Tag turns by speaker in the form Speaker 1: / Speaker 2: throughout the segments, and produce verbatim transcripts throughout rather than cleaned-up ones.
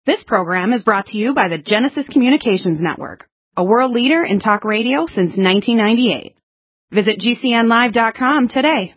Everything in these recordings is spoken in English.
Speaker 1: This program is brought to you by the Genesis Communications Network, a world leader in talk radio since nineteen ninety-eight. Visit G C N live dot com today.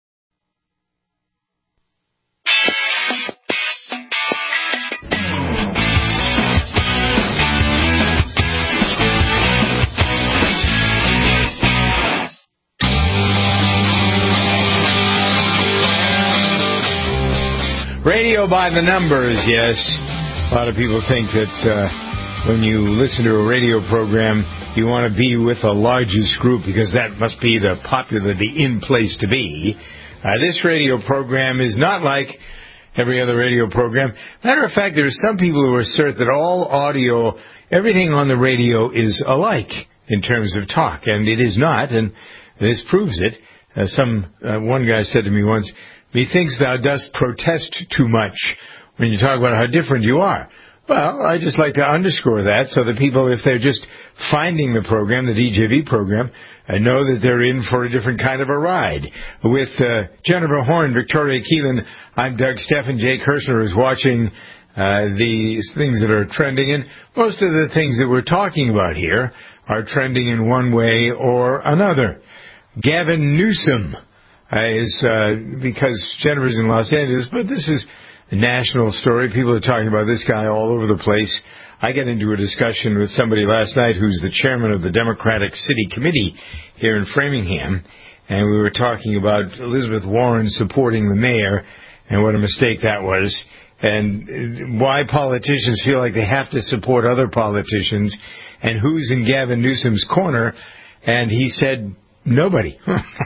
Speaker 2: Radio by the numbers, yes. A lot of people think that uh, when you listen to a radio program, you want to be with the largest group because that must be the popular, the in place to be. Uh, this radio program is not like every other radio program. Matter of fact, there are some people who assert that all audio, everything on the radio is alike in terms of talk, and it is not, and this proves it. Uh, some uh, one guy said to me once, "Methinks thou dost protest too much when you talk about how different you are." Well, I just like to underscore that so that people, if they're just finding the program, the D J V program, uh, know that they're in for a different kind of a ride. With uh, Jennifer Horn, Victoria Keelan, I'm Doug Steffen. Jake Hirschner is watching uh, these things that are trending, and most of the things that we're talking about here are trending in one way or another. Gavin Newsom uh, is, uh, because Jennifer's in Los Angeles, but this is a national story. People are talking about this guy all over the place. I got into a discussion with somebody last night who's the chairman of the Democratic City Committee here in Framingham, and we were talking about Elizabeth Warren supporting the mayor and what a mistake that was, and why politicians feel like they have to support other politicians, and who's in Gavin Newsom's corner, and he said, nobody.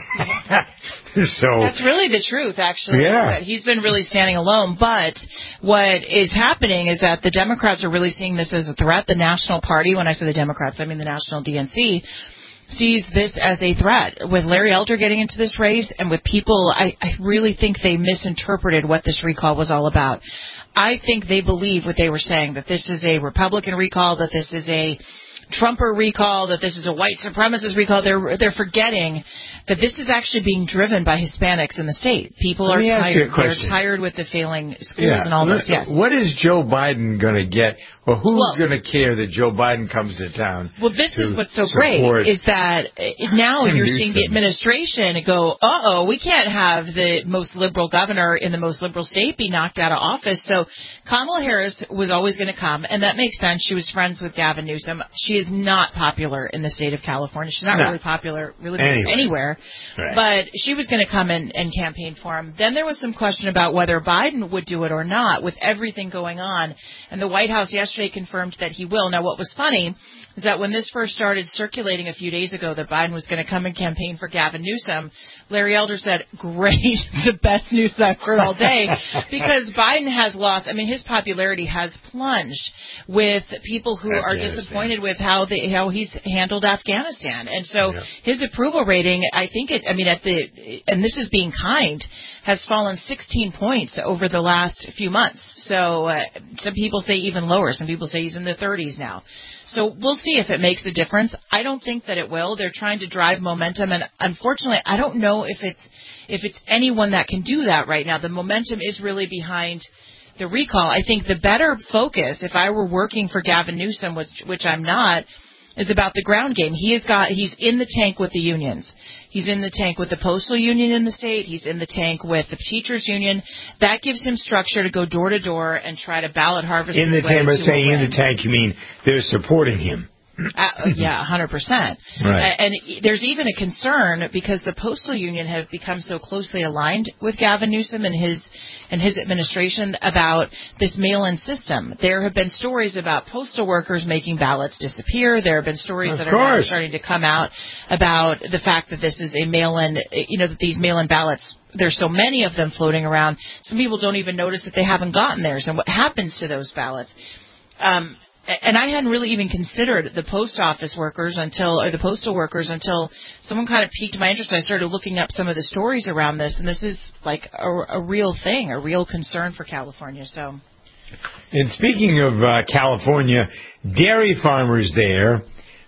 Speaker 2: So
Speaker 3: that's really the truth, actually.
Speaker 2: Yeah.
Speaker 3: He's been really standing alone. But what is happening is that the Democrats are really seeing this as a threat. The National Party, when I say the Democrats, I mean the National D N C, sees this as a threat. With Larry Elder getting into this race and with people, I, I really think they misinterpreted what this recall was all about. I think they believe what they were saying, that this is a Republican recall, that this is a Trumper recall, that this is a white supremacist recall. They're they're forgetting that this is actually being driven by Hispanics in the state. People are tired. They're tired with the failing schools
Speaker 2: yeah.
Speaker 3: and all this. Yes.
Speaker 2: What is Joe Biden going to get? Or who's
Speaker 3: well,
Speaker 2: going to care that Joe Biden comes to town?
Speaker 3: Well, this is what's so great is that now you're seeing the administration go, uh-oh, we can't have the most liberal governor in the most liberal state be knocked out of office. So Kamala Harris was always going to come, and that makes sense. She was friends with Gavin Newsom. She is not popular in the state of California. She's not no. really popular really anywhere. anywhere. Right. But she was going to come and, and campaign for him. Then there was some question about whether Biden would do it or not with everything going on. And the White House yesterday confirmed that he will. Now, what was funny is that when this first started circulating a few days ago that Biden was going to come and campaign for Gavin Newsom, Larry Elder said, great, the best news I've heard all day, because Biden has lost, I mean, his popularity has plunged with people who are disappointed with how they, how he's handled Afghanistan. And so yeah. his approval rating, I think it, I mean, at the, and this is being kind, has fallen sixteen points over the last few months. So uh, some people say even lower. Some people say he's in the thirties now. So we'll see if it makes a difference. I don't think that it will. They're trying to drive momentum, and unfortunately, I don't know if it's if it's anyone that can do that right now. The momentum is really behind the recall. I think the better focus, if I were working for Gavin Newsom, which, which I'm not, is about the ground game. He has got he's in the tank with the unions. He's in the tank with the postal union in the state. He's in the tank with the teachers union. That gives him structure to go door to door and try to ballot harvest.
Speaker 2: In the tank, by saying in the tank, you mean they're supporting him.
Speaker 3: Uh, yeah, one hundred percent.
Speaker 2: Right.
Speaker 3: And there's even a concern because the postal union have become so closely aligned with Gavin Newsom and his and his administration about this mail-in system. There have been stories about postal workers making ballots disappear. There have been stories
Speaker 2: of
Speaker 3: that
Speaker 2: course.
Speaker 3: are now starting to come out about the fact that this is a mail-in, you know, that these mail-in ballots, there's so many of them floating around. Some people don't even notice that they haven't gotten theirs and what happens to those ballots. Um, And I hadn't really even considered the post office workers until, or the postal workers until someone kind of piqued my interest. I started looking up some of the stories around this, and this is like a, a real thing, a real concern for California. So,
Speaker 2: and speaking of uh, California, dairy farmers there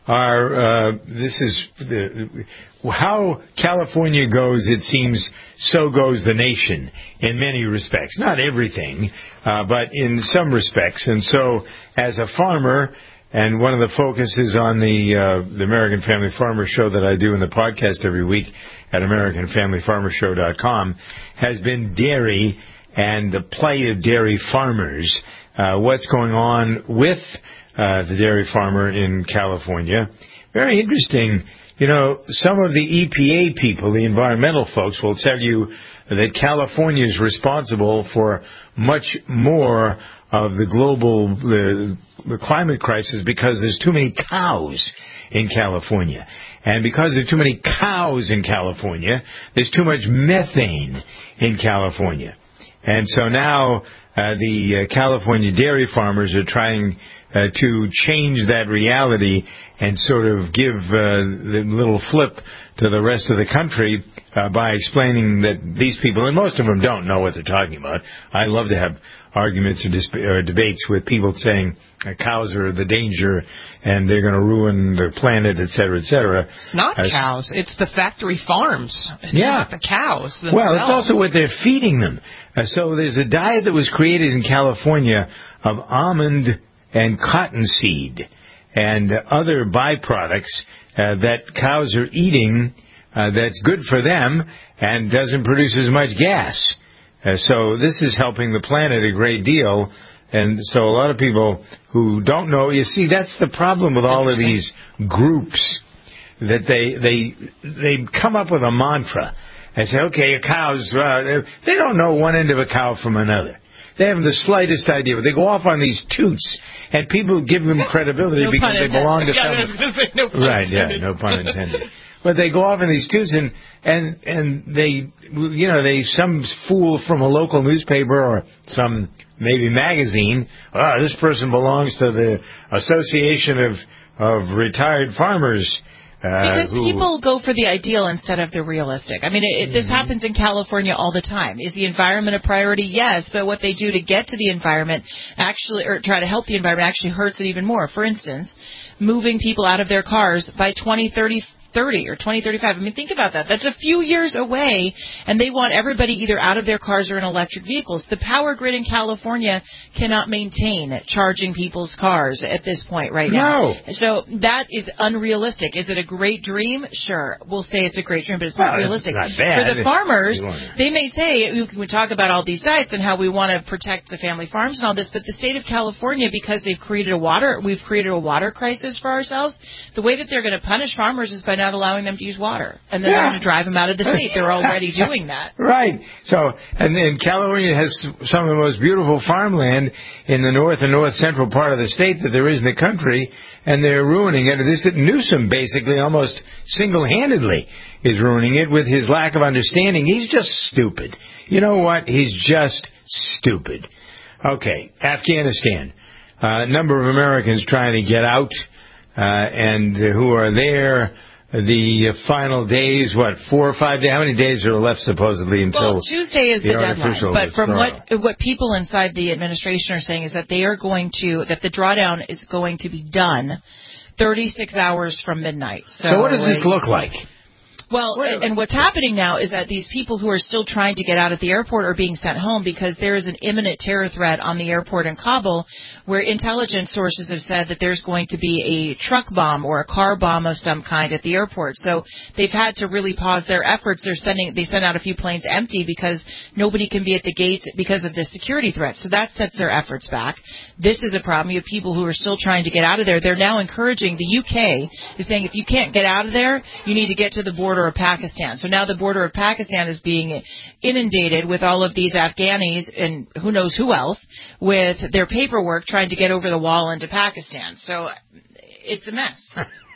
Speaker 2: are, uh, this is the, how California goes, it seems, so goes the nation in many respects. Not everything, uh, but in some respects. And so, as a farmer, and one of the focuses on the, uh, the American Family Farmer Show that I do in the podcast every week at American Family Farmer Show dot com, has been dairy and the plight of dairy farmers. Uh, what's going on with uh, the dairy farmer in California. Very interesting. You know, some of the E P A people, the environmental folks, will tell you that California is responsible for much more of the global the, the climate crisis because there's too many cows in California. And because there's too many cows in California, there's too much methane in California. And so now uh, the uh, California dairy farmers are trying uh, to change that reality and sort of give uh, the little flip to the rest of the country uh, by explaining that these people, and most of them don't know what they're talking about. I love to have arguments or, dis- or debates with people saying uh, cows are the danger and they're going to ruin the planet, et cetera, et cetera.
Speaker 3: It's not uh, cows. It's the factory farms. It's
Speaker 2: yeah.
Speaker 3: not the cows themselves.
Speaker 2: Well, it's also what they're feeding them. Uh, so there's a diet that was created in California of almond and cottonseed and uh, other byproducts uh, that cows are eating uh, that's good for them and doesn't produce as much gas. Uh, so this is helping the planet a great deal. And so a lot of people who don't know, you see, that's the problem with all of these groups, that they they they come up with a mantra and say, okay, cows, uh, they don't know one end of a cow from another. They haven't the slightest idea. But they go off on these toots, and people give them credibility
Speaker 3: no
Speaker 2: because they belong to
Speaker 3: yeah,
Speaker 2: someone.
Speaker 3: say, no
Speaker 2: right,
Speaker 3: intended.
Speaker 2: yeah, no pun intended. But they go off in these toots, and, and, and they, you know, they, some fool from a local newspaper or some maybe magazine, oh, this person belongs to the Association of, of Retired Farmers. Uh,
Speaker 3: because
Speaker 2: who,
Speaker 3: people go for the ideal instead of the realistic. I mean, it, mm-hmm. this happens in California all the time. Is the environment a priority? Yes, but what they do to get to the environment actually, or try to help the environment, actually hurts it even more. For instance, moving people out of their cars by twenty thirty thirty or twenty thirty-five. I mean, think about that. That's a few years away, and they want everybody either out of their cars or in electric vehicles. The power grid in California cannot maintain charging people's cars at this point right now.
Speaker 2: No.
Speaker 3: So that is unrealistic. Is it a great dream? Sure. We'll say it's a great dream, but it's
Speaker 2: well,
Speaker 3: not realistic.
Speaker 2: It's not bad.
Speaker 3: For the farmers, they may say, we talk about all these diets and how we want to protect the family farms and all this, but the state of California, because they've created a water, we've created a water crisis for ourselves, the way that they're going to punish farmers is by not allowing them to use water. And then
Speaker 2: yeah.
Speaker 3: they're going to drive them out of the state. They're already doing that.
Speaker 2: Right. So, and then California has some of the most beautiful farmland in the north and north central part of the state that there is in the country, and they're ruining it. This Newsom basically almost single-handedly is ruining it with his lack of understanding. He's just stupid. You know what? He's just stupid. Okay, Afghanistan. A uh, number of Americans trying to get out uh, and uh, who are there. The final days, what, four or five days? How many days are left, supposedly, until
Speaker 3: Well, Tuesday is the, the deadline. But from what what people inside the administration are saying is that they are going to, that the drawdown is going to be done thirty-six hours from midnight. So,
Speaker 2: so what does this look like?
Speaker 3: Well, Wait, and what's happening now is that these people who are still trying to get out at the airport are being sent home because there is an imminent terror threat on the airport in Kabul, where intelligence sources have said that there's going to be a truck bomb or a car bomb of some kind at the airport. So they've had to really pause their efforts. They're sending, they sent out a few planes empty because nobody can be at the gates because of the security threat. So that sets their efforts back. This is a problem. You have people who are still trying to get out of there. They're now encouraging, the U K is saying, if you can't get out of there, you need to get to the border of Pakistan. So now the border of Pakistan is being inundated with all of these Afghanis and who knows who else with their paperwork trying to get over the wall into Pakistan. So it's a mess.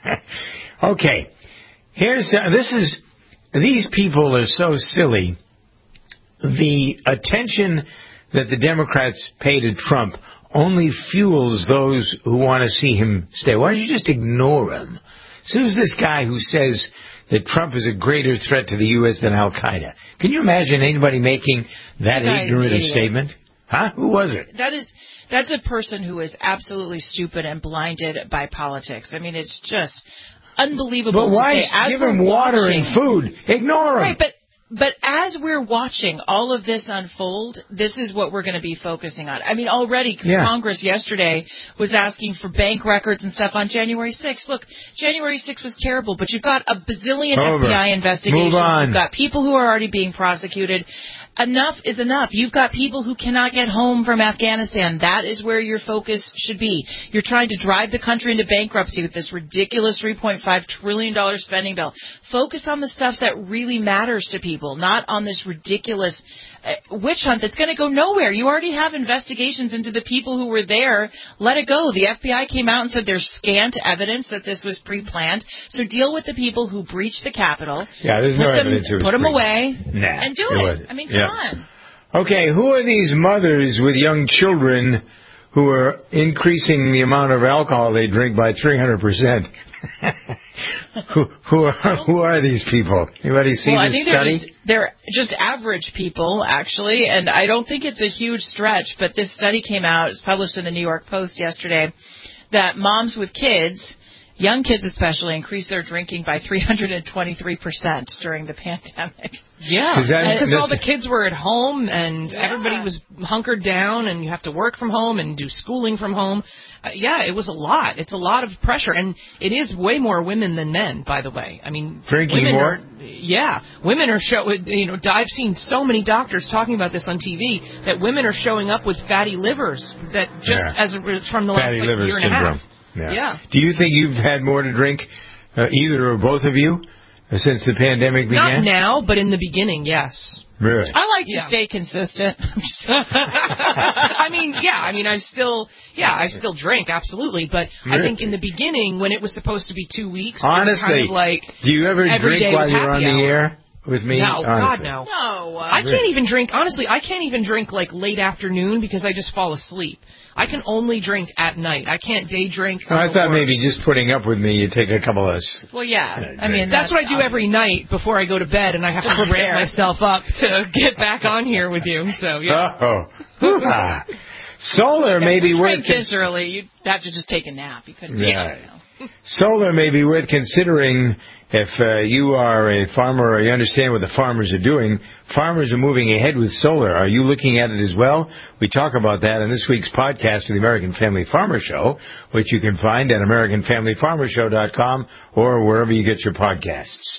Speaker 2: Okay. Here's uh, this is these people are so silly. The attention that the Democrats pay to Trump only fuels those who want to see him stay. Why don't you just ignore him? So who's this guy who says that Trump is a greater threat to the U S than Al-Qaeda? Can you imagine anybody making that ignorant a statement? Huh? Who was it?
Speaker 3: That is, that's a person who is absolutely stupid and blinded by politics. I mean, it's just unbelievable.
Speaker 2: But why give him water
Speaker 3: watching,
Speaker 2: and food? Ignore him.
Speaker 3: Right, but But as we're watching all of this unfold, this is what we're going to be focusing on. I mean, already yeah. Congress yesterday was asking for bank records and stuff on January sixth. Look, January sixth was terrible, but you've got a bazillion Over. F B I investigations.
Speaker 2: Move on.
Speaker 3: You've got people who are already being prosecuted. Enough is enough. You've got people who cannot get home from Afghanistan. That is where your focus should be. You're trying to drive the country into bankruptcy with this ridiculous three point five trillion dollars spending bill. Focus on the stuff that really matters to people, not on this ridiculous uh, witch hunt that's going to go nowhere. You already have investigations into the people who were there. Let it go. The F B I came out and said there's scant evidence that this was pre-planned. So deal with the people who breached the Capitol.
Speaker 2: Yeah, there's no them, evidence it was
Speaker 3: Put them away
Speaker 2: nah,
Speaker 3: and do
Speaker 2: it.
Speaker 3: it. I mean,
Speaker 2: yeah.
Speaker 3: Come on.
Speaker 2: Okay, who are these mothers with young children who are increasing the amount of alcohol they drink by three hundred percent? who, who, are, who are these people? Anybody see
Speaker 3: well,
Speaker 2: this
Speaker 3: I think
Speaker 2: study?
Speaker 3: They're just, they're just average people, actually, and I don't think it's a huge stretch, but this study came out, it was published in the New York Post yesterday, that moms with kids, young kids especially, increased their drinking by three hundred twenty-three percent during the pandemic.
Speaker 4: Yeah, because all the kids were at home and yeah. everybody was hunkered down and you have to work from home and do schooling from home. Uh, yeah, it was a lot. It's a lot of pressure. And it is way more women than men, by the way. I mean,
Speaker 2: drinking
Speaker 4: women
Speaker 2: more?
Speaker 4: Are, yeah, women are show. You know, I've seen so many doctors talking about this on T V that women are showing up with fatty livers that just
Speaker 2: yeah.
Speaker 4: as a, from the
Speaker 2: fatty
Speaker 4: last like, year
Speaker 2: syndrome.
Speaker 4: and a half.
Speaker 2: Yeah.
Speaker 4: yeah.
Speaker 2: Do you think you've had more to drink, uh, either or both of you, uh, since the pandemic began?
Speaker 4: Not now, but in the beginning, yes.
Speaker 2: Really?
Speaker 3: I like to
Speaker 4: yeah.
Speaker 3: stay consistent.
Speaker 4: I mean, yeah, I mean, I still, yeah, I still drink, absolutely. But really? I think in the beginning, when it was supposed to be two weeks,
Speaker 2: honestly,
Speaker 4: it was kind of like
Speaker 2: do you ever drink while you're on the
Speaker 4: hour.
Speaker 2: air with me?
Speaker 4: No,
Speaker 2: honestly.
Speaker 4: God, no.
Speaker 3: No. Uh,
Speaker 4: I can't even drink, honestly, I can't even drink like late afternoon because I just fall asleep. I can only drink at night. I can't day drink.
Speaker 2: No, I thought maybe just putting up with me, you take a couple of.
Speaker 3: Well, yeah.
Speaker 2: Uh,
Speaker 3: I mean,
Speaker 4: that's, that's what I do every night before I go to bed, and I have to ramp myself up to get back on here with you. So yeah.
Speaker 2: Oh, ah. Solar
Speaker 3: yeah,
Speaker 2: may be worth.
Speaker 3: Drink this early, you'd have to just take a nap. You couldn't.
Speaker 2: Yeah.
Speaker 3: You know.
Speaker 2: Solar may be worth considering if uh, you are a farmer or you understand what the farmers are doing. Farmers are moving ahead with solar. Are you looking at it as well? We talk about that in this week's podcast of the American Family Farmer Show, which you can find at American Family Farmer Show dot com or wherever you get your podcasts.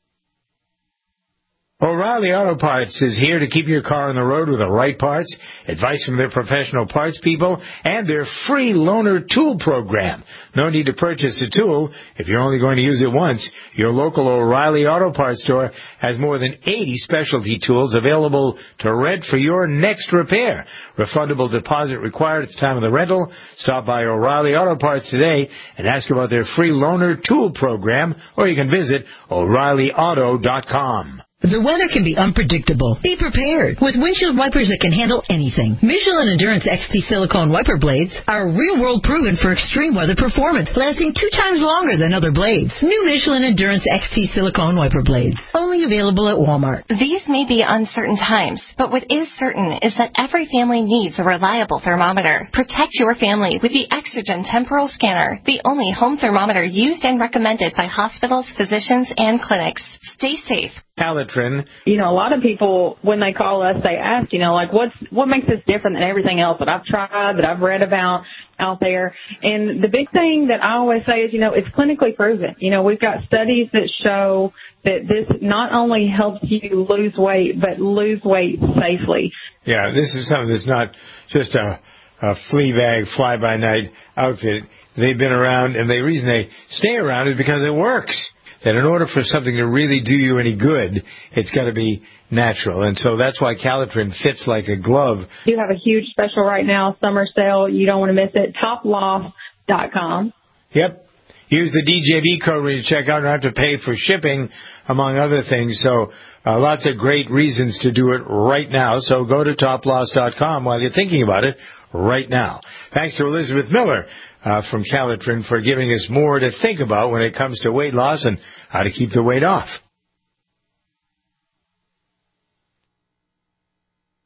Speaker 2: O'Reilly Auto Parts is here to keep your car on the road with the right parts, advice from their professional parts people, and their free loaner tool program. No need to purchase a tool if you're only going to use it once. Your local O'Reilly Auto Parts store has more than eighty specialty tools available to rent for your next repair. Refundable deposit required at the time of the rental. Stop by O'Reilly Auto Parts today and ask about their free loaner tool program, or you can visit O'Reilly Auto dot com.
Speaker 5: The weather can be unpredictable. Be prepared with windshield wipers that can handle anything. Michelin Endurance X T silicone wiper blades are real-world proven for extreme weather performance, lasting two times longer than other blades. New Michelin Endurance X T silicone wiper blades, only available at Walmart.
Speaker 6: These may be uncertain times, but what is certain is that every family needs a reliable thermometer. Protect your family with the Exergen Temporal Scanner, the only home thermometer used and recommended by hospitals, physicians, and clinics. Stay safe.
Speaker 2: Calitrin.
Speaker 7: You know, a lot of people, when they call us, they ask, you know, like, what's what makes this different than everything else that I've tried, that I've read about out there? And the big thing that I always say is, you know, it's clinically proven. You know, we've got studies that show that this not only helps you lose weight, but lose weight safely.
Speaker 2: Yeah, this is something that's not just a, a flea bag, fly-by-night outfit. They've been around, and the reason they stay around is because it works. That in order for something to really do you any good, it's got to be natural. And so that's why Calitrin fits like a glove.
Speaker 7: You have a huge special right now, summer sale. You don't want to miss it. top loss dot com.
Speaker 2: Yep. Use the D J B code when you check out and have to pay for shipping, among other things. So uh, lots of great reasons to do it right now. So go to top loss dot com while you're thinking about it right now. Thanks to Elizabeth Miller Uh, from Calitrin for giving us more to think about when it comes to weight loss and how to keep the weight off.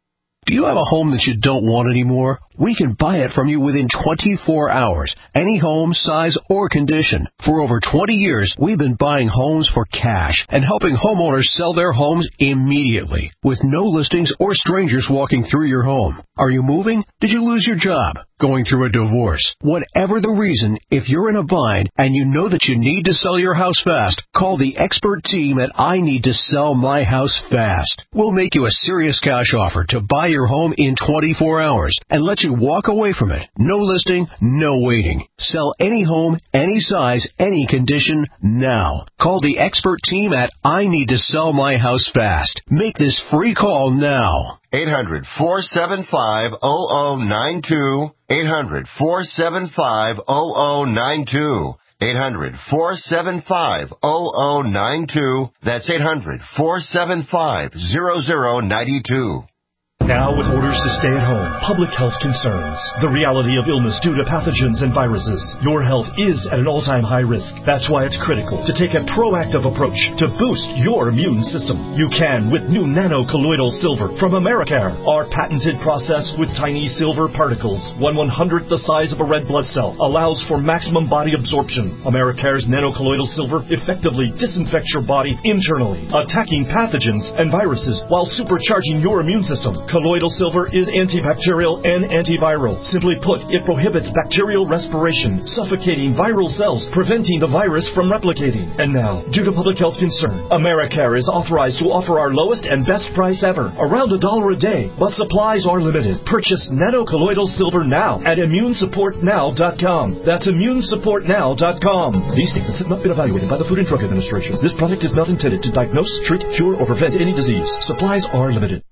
Speaker 8: Do you have a home that you don't want anymore? We can buy it from you within twenty-four hours. Any home, size, or condition. For over twenty years, we've been buying homes for cash and helping homeowners sell their homes immediately with no listings or strangers walking through your home. Are you moving? Did you lose your job? Going through a divorce? Whatever the reason, if you're in a bind and you know that you need to sell your house fast, call the expert team at I Need to Sell My House Fast. We'll make you a serious cash offer to buy your home in twenty-four hours and let you walk away from it. No listing, no waiting. Sell any home, any size, any condition, now. Call the expert team at I Need to Sell My House Fast. Make this free call now.
Speaker 9: eight hundred, four seven five, zero zero nine two. eight hundred, four seven five, zero zero nine two. eight hundred, four seven five, zero zero nine two. That's eight hundred, four seven five, zero zero nine two.
Speaker 10: Now with orders to stay at home, public health concerns, the reality of illness due to pathogens and viruses, your health is at an all-time high risk. That's why it's critical to take a proactive approach to boost your immune system. You can with new nano-colloidal silver from Americare. Our patented process with tiny silver particles, one one-hundredth the size of a red blood cell, allows for maximum body absorption. Americare's nano-colloidal silver effectively disinfects your body internally, attacking pathogens and viruses while supercharging your immune system. Colloidal silver is antibacterial and antiviral. Simply put, it prohibits bacterial respiration, suffocating viral cells, preventing the virus from replicating. And now, due to public health concern, Americare is authorized to offer our lowest and best price ever, around a dollar a day, but supplies are limited. Purchase nano-colloidal silver now at immune support now dot com. That's immune support now dot com. These statements have not been evaluated by the Food and Drug Administration. This product is not intended to diagnose, treat, cure, or prevent any disease. Supplies are limited.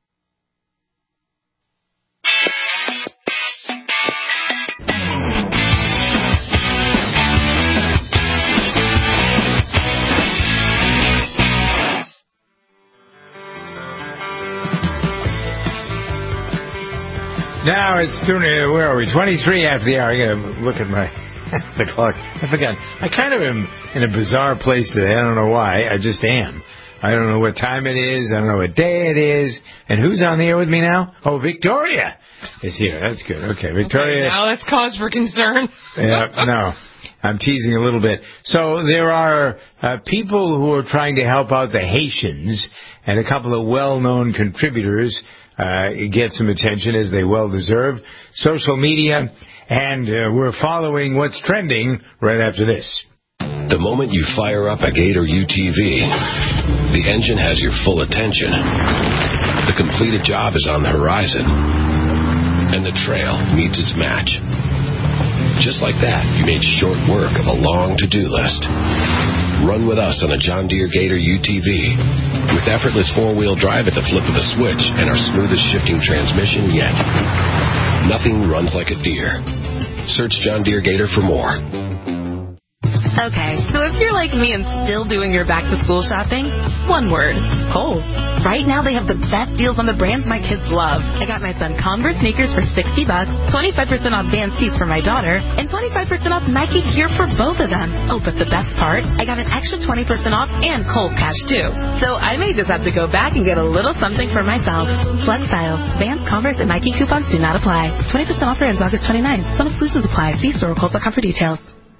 Speaker 2: Now it's where are we? twenty-three after the hour. I gotta look at my the clock. I forgot. I kind of am in a bizarre place today. I don't know why. I just am. I don't know what time it is. I don't know what day it is. And who's on the air with me now? Oh, Victoria is here. That's good. Okay, Victoria.
Speaker 4: Okay, now that's cause for concern.
Speaker 2: Yeah, no. I'm teasing a little bit. So there are uh, people who are trying to help out the Haitians, and a couple of well-known contributors uh, get some attention, as they well deserve. Social media, and uh, we're following what's trending right after this.
Speaker 11: The moment you fire up a Gator U T V, the engine has your full attention. The completed job is on the horizon, and the trail meets its match. Just like that, you made short work of a long to-do list. Run with us on a John Deere Gator U T V. With effortless four-wheel drive at the flip of a switch and our smoothest shifting transmission yet. Nothing runs like a Deere. Search John Deere Gator for more.
Speaker 12: Okay, so if you're like me and still doing your back-to-school shopping, one word, Kohl's. Right now they have the best deals on the brands my kids love. I got my son Converse sneakers for sixty bucks, twenty-five percent off Vans tees for my daughter, and twenty-five percent off Nike gear for both of them. Oh, but the best part, I got an extra twenty percent off and Kohl's cash too. So I may just have to go back and get a little something for myself. Flex style, Vans, Converse, and Nike coupons do not apply. twenty percent offer ends August twenty-ninth. Some exclusions apply. See store or Kohl's dot com for details.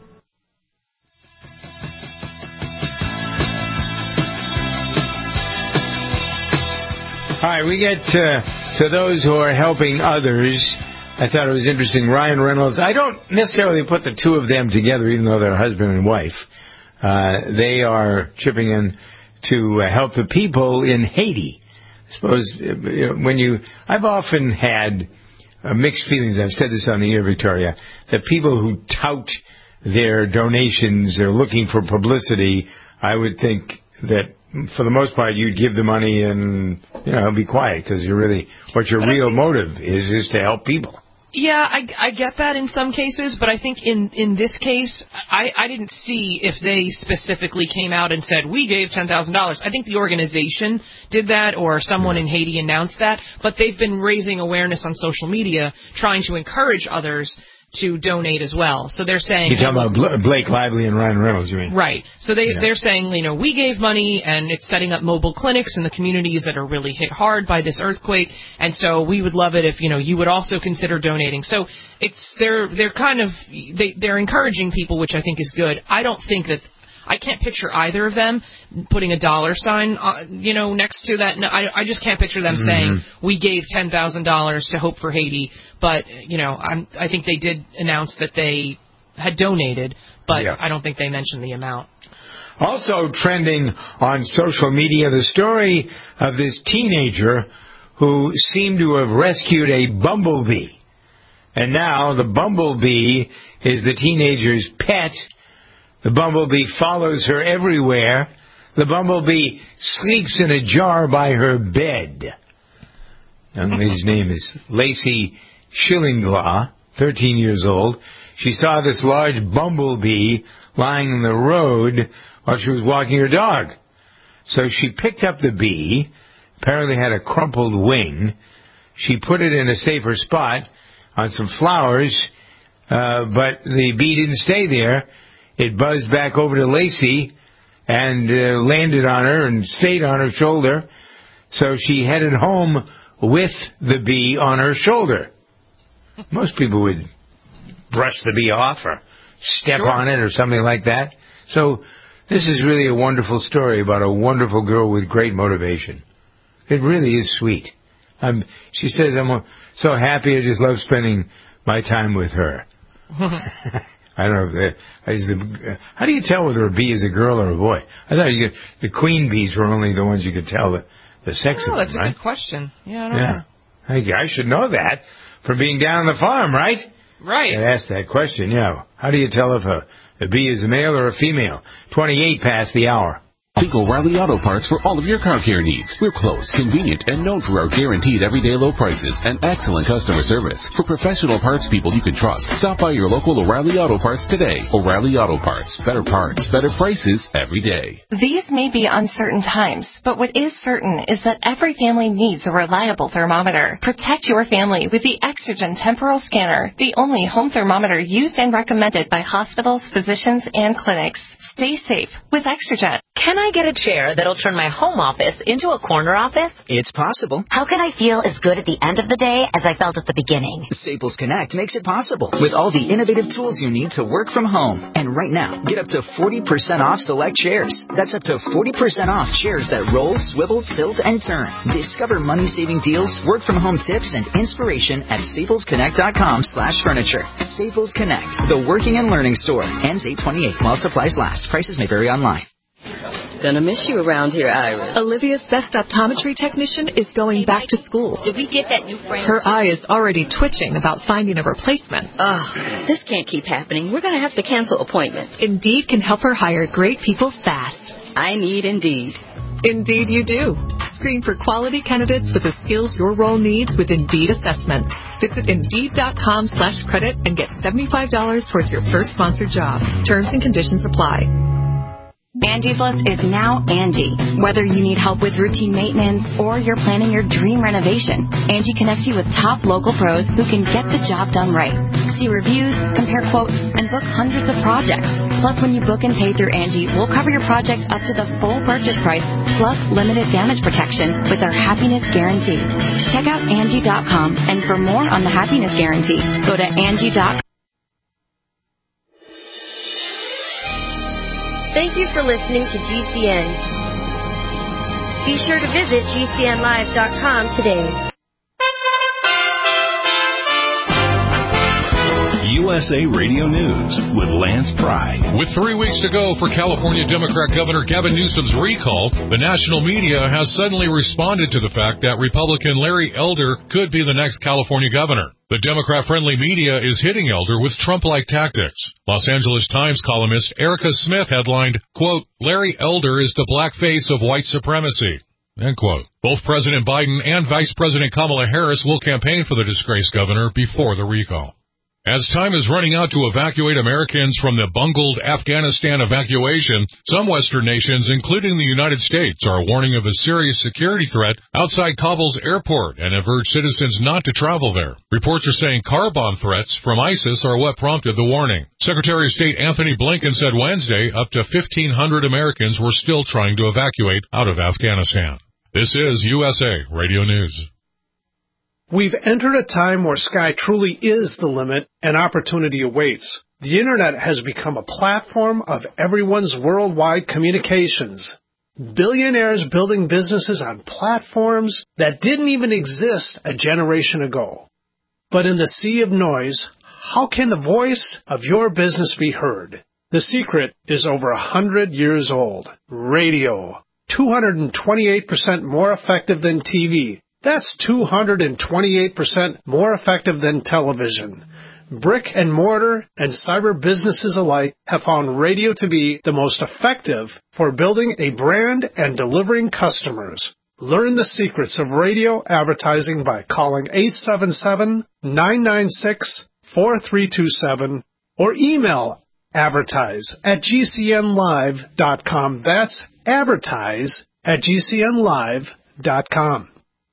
Speaker 2: All right, we get to, to those who are helping others. I thought it was interesting. Ryan Reynolds, I don't necessarily put the two of them together, even though they're husband and wife. Uh, they are chipping in to uh, help the people in Haiti. I suppose you know, when you, I've often had uh, mixed feelings. I've said this on the air, Victoria, that people who tout their donations are looking for publicity. I would think that for the most part, you'd give the money and, you know, be quiet because you're really, what your but real think, motive is, is to help people.
Speaker 4: Yeah, I, I get that in some cases, but I think in, in this case, I, I didn't see if they specifically came out and said, we gave ten thousand dollars. I think the organization did that or someone in Haiti announced that, but they've been raising awareness on social media, trying to encourage others to donate as well. So they're saying...
Speaker 2: You're talking about Blake Lively and Ryan Reynolds, you mean?
Speaker 4: Right. So they,
Speaker 2: yeah.
Speaker 4: they're saying, you know, we gave money, and it's setting up mobile clinics in the communities that are really hit hard by this earthquake, and so we would love it if, you know, you would also consider donating. So it's they're they're kind of... They, they're encouraging people, which I think is good. I don't think that... I can't picture either of them putting a dollar sign, uh, you know, next to that. No, I, I just can't picture them mm-hmm. saying, we gave ten thousand dollars to Hope for Haiti. But, you know, I'm, I think they did announce that they had donated, but yeah. I don't think they mentioned the amount.
Speaker 2: Also trending on social media, the story of this teenager who seemed to have rescued a bumblebee. And now the bumblebee is the teenager's pet. The bumblebee follows her everywhere. The bumblebee sleeps in a jar by her bed. Young lady's name is Lacey Schillinglaw, thirteen years old. She saw this large bumblebee lying in the road while she was walking her dog. So she picked up the bee, apparently had a crumpled wing. She put it in a safer spot on some flowers, uh, but the bee didn't stay there. It buzzed back over to Lacey and uh, landed on her and stayed on her shoulder. So she headed home with the bee on her shoulder. Most people would brush the bee off or step sure. on it or something like that. So this is really a wonderful story about a wonderful girl with great motivation. It really is sweet. Um, she says, I'm so happy. I just love spending my time with her. I don't know. If they, is the, how do you tell whether a bee is a girl or a boy? I thought you could, the queen bees were only the ones you could tell the, the sex
Speaker 4: oh,
Speaker 2: of them,
Speaker 4: that's
Speaker 2: right?
Speaker 4: a good question. Yeah, I don't
Speaker 2: yeah. know. I, I should know that from being down on the farm, right?
Speaker 4: Right.
Speaker 2: I asked that question, yeah. How do you tell if a, a bee is a male or a female? twenty-eight past the hour.
Speaker 13: Think O'Reilly Auto Parts for all of your car care needs. We're close, convenient, and known for our guaranteed everyday low prices and excellent customer service. For professional parts people you can trust, stop by your local O'Reilly Auto Parts today. O'Reilly Auto Parts. Better parts, better prices every day.
Speaker 6: These may be uncertain times, but what is certain is that every family needs a reliable thermometer. Protect your family with the Exergen Temporal Scanner, the only home thermometer used and recommended by hospitals, physicians, and clinics. Stay safe with Exergen.
Speaker 14: Can I get a chair that'll turn my home office into a corner office?
Speaker 15: It's possible.
Speaker 16: How can I feel as good at the end of the day as I felt at the beginning?
Speaker 15: Staples Connect makes it possible with all the innovative tools you need to work from home. And right now, get up to forty percent off select chairs. That's up to forty percent off chairs that roll, swivel, tilt, and turn. Discover money-saving deals, work-from-home tips, and inspiration at staplesconnect.com slash furniture. Staples Connect, the working and learning store. Ends eight twenty-eight while supplies last. Prices may vary online.
Speaker 17: Gonna miss you around here, Iris.
Speaker 18: Olivia's best optometry technician is going back to school.
Speaker 17: Did we get that new frame?
Speaker 18: Her eye is already twitching about finding a replacement.
Speaker 17: Ugh, this can't keep happening. We're gonna have to cancel appointments.
Speaker 18: Indeed can help her hire great people fast.
Speaker 17: I need Indeed.
Speaker 18: Indeed you do. Screen for quality candidates with the skills your role needs with Indeed assessments. Visit Indeed.com slash credit and get seventy-five dollars towards your first sponsored job. Terms and conditions apply.
Speaker 6: Angie's List is now Angie. Whether you need help with routine maintenance or you're planning your dream renovation, Angie connects you with top local pros who can get the job done right. See reviews, compare quotes, and book hundreds of projects. Plus, when you book and pay through Angie, we'll cover your project up to the full purchase price, plus limited damage protection with our Happiness Guarantee. Check out Angie dot com, and for more on the Happiness Guarantee, go to Angie dot com.
Speaker 19: Thank you for listening to G C N. Be sure to visit G C N live dot com today.
Speaker 20: U S A Radio News with Lance Pry.
Speaker 21: With three weeks to go for California Democrat Governor Gavin Newsom's recall, the national media has suddenly responded to the fact that Republican Larry Elder could be the next California governor. The Democrat-friendly media is hitting Elder with Trump-like tactics. Los Angeles Times columnist Erica Smith headlined, quote, Larry Elder is the black face of white supremacy, end quote. Both President Biden and Vice President Kamala Harris will campaign for the disgraced governor before the recall. As time is running out to evacuate Americans from the bungled Afghanistan evacuation, some Western nations, including the United States, are warning of a serious security threat outside Kabul's airport and have urged citizens not to travel there. Reports are saying car bomb threats from ISIS are what prompted the warning. Secretary of State Anthony Blinken said Wednesday up to fifteen hundred Americans were still trying to evacuate out of Afghanistan. This is U S A Radio News.
Speaker 1: We've entered a time where sky truly is the limit and opportunity awaits. The Internet has become a platform of everyone's worldwide communications. Billionaires building businesses on platforms that didn't even exist a generation ago. But in the sea of noise, how can the voice of your business be heard? The secret is over a hundred years old. Radio. two hundred twenty-eight percent more effective than T V. That's two hundred twenty-eight percent more effective than television. Brick and mortar and cyber businesses alike have found radio to be the most effective for building a brand and delivering customers. Learn the secrets of radio advertising by calling eight seven seven, nine nine six, four three two seven or email advertise at g c n live dot com. That's advertise at g c n live dot com.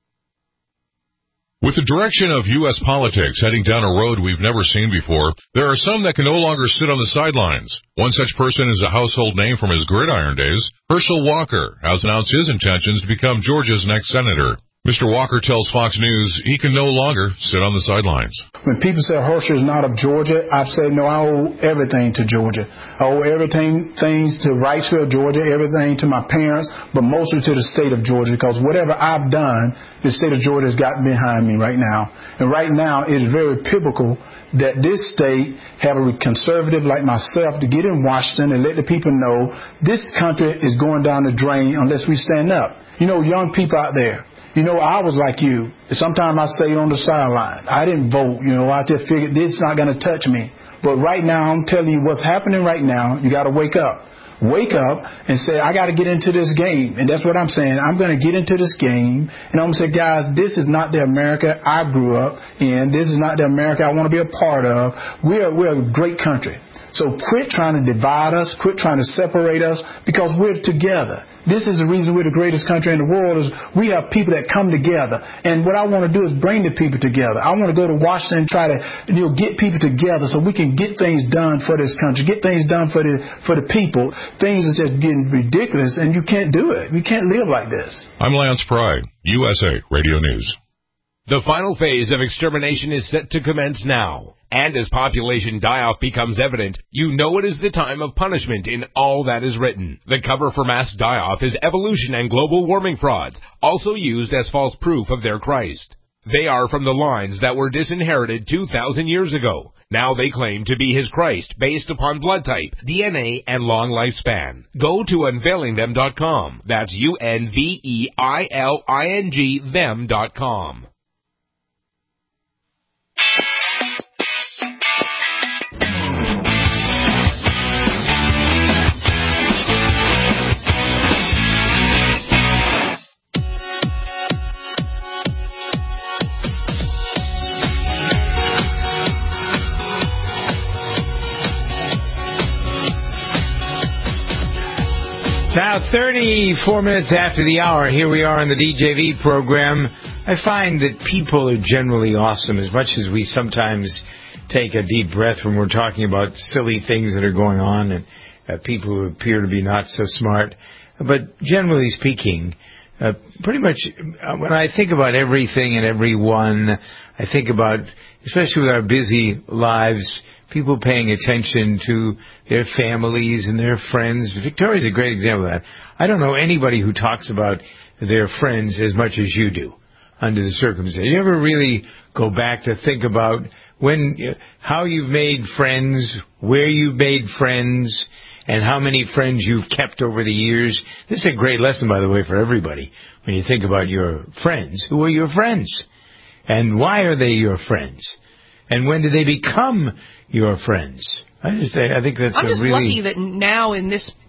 Speaker 21: With the direction of U S politics heading down a road we've never seen before, there are some that can no longer sit on the sidelines. One such person is a household name from his gridiron days. Herschel Walker has announced his intentions to become Georgia's next senator. Mister Walker tells Fox News he can no longer sit on the sidelines.
Speaker 22: When people say Herschel's not of Georgia, I've said, no, I owe everything to Georgia. I owe everything, things to Wrightsville, Georgia, everything to my parents, but mostly to the state of Georgia, because whatever I've done, the state of Georgia has gotten behind me right now. And right now, it is very pivotal that this state have a conservative like myself to get in Washington and let the people know this country is going down the drain unless we stand up. You know, young people out there, you know, I was like you. Sometimes I stayed on the sideline. I didn't vote. You know, I just figured this is not going to touch me. But right now, I'm telling you what's happening right now. You got to wake up. Wake up and say, I got to get into this game. And that's what I'm saying. I'm going to get into this game. And I'm going to say, guys, this is not the America I grew up in. This is not the America I want to be a part of. We're, we're a great country. So quit trying to divide us, quit trying to separate us, because we're together. This is the reason we're the greatest country in the world, is we have people that come together. And what I want to do is bring the people together. I want to go to Washington and try to, you know, get people together so we can get things done for this country, get things done for the for the people. Things are just getting ridiculous, and you can't do it. You can't live like this.
Speaker 21: I'm Lance Pry, U S A Radio News.
Speaker 23: The final phase of extermination is set to commence now. And as population die-off becomes evident, you know it is the time of punishment in all that is written. The cover for mass die-off is evolution and global warming frauds, also used as false proof of their Christ. They are from the lines that were disinherited two thousand years ago. Now they claim to be his Christ based upon blood type, D N A, and long lifespan. Go to unveiling them dot com. That's U N V E I L I N G them dot com.
Speaker 2: Now, thirty-four minutes after the hour, here we are on the D J V program. I find that people are generally awesome, as much as we sometimes take a deep breath when we're talking about silly things that are going on and uh, people who appear to be not so smart. But generally speaking, uh, pretty much uh, when I think about everything and everyone, I think about, especially with our busy lives, people paying attention to their families and their friends. Victoria's a great example of that. I don't know anybody who talks about their friends as much as you do under the circumstances. You ever really go back to think about when, how you've made friends, where you've made friends, and how many friends you've kept over the years? This is a great lesson, by the way, for everybody. When you think about your friends, who are your friends? And why are they your friends? And when did they become your friends? I just, I think that's
Speaker 4: I'm
Speaker 2: a
Speaker 4: just
Speaker 2: really
Speaker 4: lucky that now in this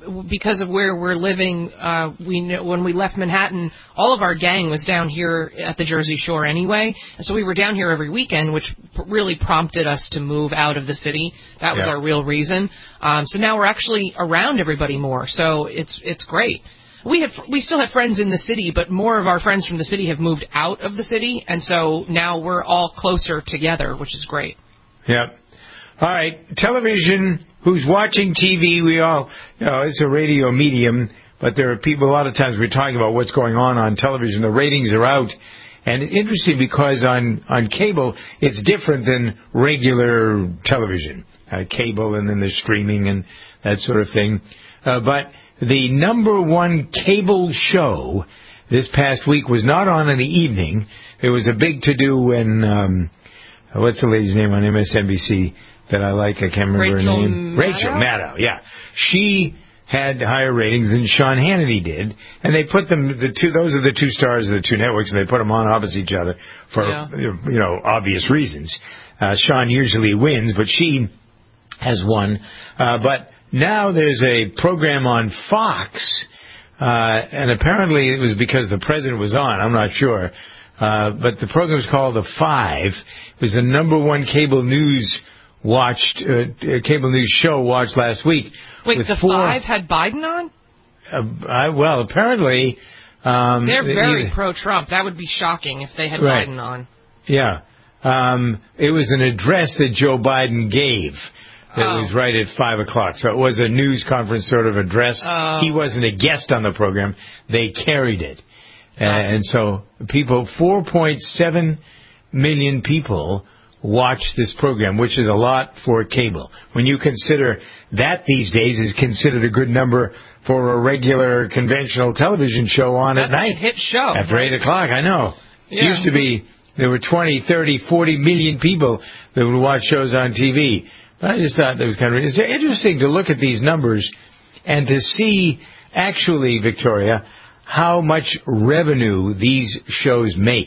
Speaker 4: because of where we're living, uh, we know when we left Manhattan, all of our gang was down here at the Jersey Shore anyway. And so we were down here every weekend, which p- really prompted us to move out of the city. That was
Speaker 2: Yeah.
Speaker 4: our real reason. Um, so now we're actually around everybody more. So it's it's great. We have we still have friends in the city, but more of our friends from the city have moved out of the city, and so now we're all closer together, which is great.
Speaker 2: Yep. All right, television, who's watching T V, we all, you know, it's a radio medium, but there are people, a lot of times we're talking about what's going on on television. The ratings are out, and it's interesting because on, on cable, it's different than regular television. Uh, cable, and then there's streaming and that sort of thing. Uh, but the number one cable show this past week was not on in the evening. There was a big to-do when, um, what's the lady's name on M S N B C? That I like, I can't remember
Speaker 4: Rachel
Speaker 2: her name.
Speaker 4: Maddow?
Speaker 2: Rachel Maddow, yeah. She had higher ratings than Sean Hannity did, and they put them, the two, those are the two stars of the two networks, and they put them on opposite each other for,
Speaker 4: Yeah.
Speaker 2: you know, obvious reasons. Uh, Sean usually wins, but she has won. Uh, but now there's a program on Fox, uh, and apparently it was because the president was on, I'm not sure. Uh, but the program is called The Five. It was the number one cable news watched uh, cable news show watched last week.
Speaker 4: Wait,
Speaker 2: with
Speaker 4: the
Speaker 2: four,
Speaker 4: Five had Biden on?
Speaker 2: Uh, I, well, apparently, um,
Speaker 4: They're very
Speaker 2: you,
Speaker 4: pro-Trump. That would be shocking if they had
Speaker 2: right.
Speaker 4: Biden on.
Speaker 2: Yeah, um, it was an address that Joe Biden gave. That
Speaker 4: Oh.
Speaker 2: was right at five o'clock. So it was a news conference sort of address.
Speaker 4: Oh.
Speaker 2: He wasn't a guest on the program. They carried it, uh, and so people, four point seven million people watch this program, which is a lot for cable. When you consider that these days is considered a good number for a regular conventional television show on
Speaker 4: That's
Speaker 2: at night.
Speaker 4: a hit show.
Speaker 2: After
Speaker 4: right?
Speaker 2: eight o'clock, I know.
Speaker 4: Yeah.
Speaker 2: Used to be, there were twenty, thirty, forty million people that would watch shows on T V. But I just thought that was kind of, it's interesting to look at these numbers and to see actually, Victoria, how much revenue these shows make.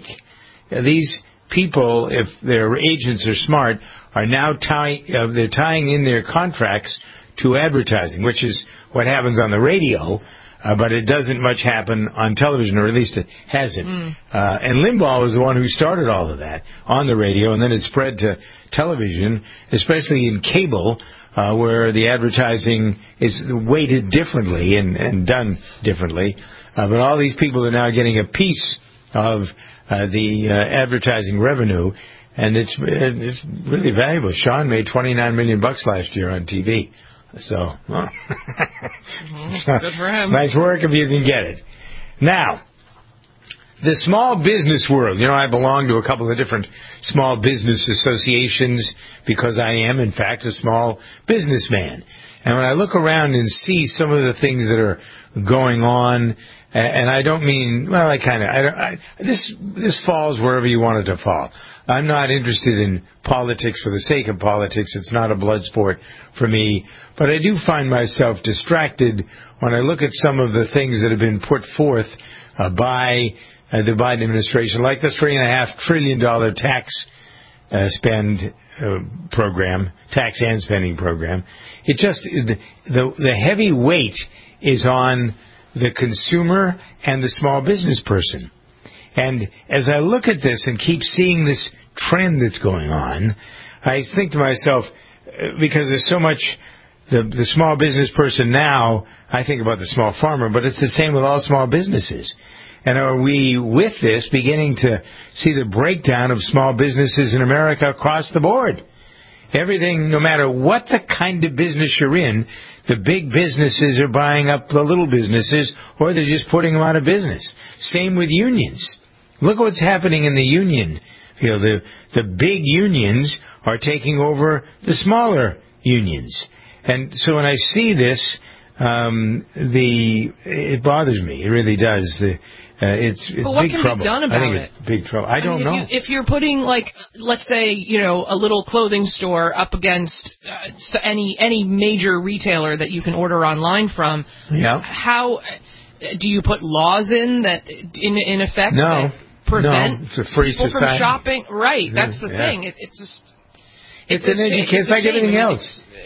Speaker 2: These people, if their agents are smart, are now tying, uh, they're tying in their contracts to advertising, which is what happens on the radio, uh, but it doesn't much happen on television, or at least it hasn't. Mm. Uh, and Limbaugh was the one who started all of that on the radio, and then it spread to television, especially in cable, uh, where the advertising is weighted differently and, and done differently. Uh, but all these people are now getting a piece of Uh, the uh, advertising revenue, and it's it's really valuable. Sean made twenty-nine million bucks last year on T V, so well,
Speaker 4: good for him.
Speaker 2: It's nice work if you can get it. Now, the small business world. You know, I belong to a couple of different small business associations because I am, in fact, a small businessman. And when I look around and see some of the things that are going on. And I don't mean, well, I kind of, I, I, this this falls wherever you want it to fall. I'm not interested in politics for the sake of politics. It's not a blood sport for me. But I do find myself distracted when I look at some of the things that have been put forth uh, by uh, the Biden administration, like the three point five trillion dollars tax uh, spend uh, program, tax and spending program. It just, the, the, the heavy weight is on the consumer and the small business person. And as I look at this and keep seeing this trend that's going on, I think to myself, because there's so much, the, the small business person now, I think about the small farmer, but it's the same with all small businesses. And are we, with this, beginning to see the breakdown of small businesses in America across the board? Everything, no matter what the kind of business you're in, the big businesses are buying up the little businesses, or they're just putting them out of business. Same with unions. Look what's happening in the union field. The, the big unions are taking over the smaller unions. And so when I see this, um, the it bothers me. It really does. The, Uh, it's it's
Speaker 4: but what
Speaker 2: big
Speaker 4: can
Speaker 2: trouble.
Speaker 4: be done about
Speaker 2: I think
Speaker 4: it?
Speaker 2: It's big trouble. I, I don't
Speaker 4: mean,
Speaker 2: know.
Speaker 4: If, you, if you're putting, like, let's say, you know, a little clothing store up against uh, any any major retailer that you can order online from,
Speaker 2: yeah.
Speaker 4: how do you put laws in that in in effect
Speaker 2: no.
Speaker 4: that prevent
Speaker 2: no. It's a free
Speaker 4: people
Speaker 2: society.
Speaker 4: from shopping? Right. That's the
Speaker 2: yeah.
Speaker 4: thing. It, it's just.
Speaker 2: It's, it's an education. It's like everything else.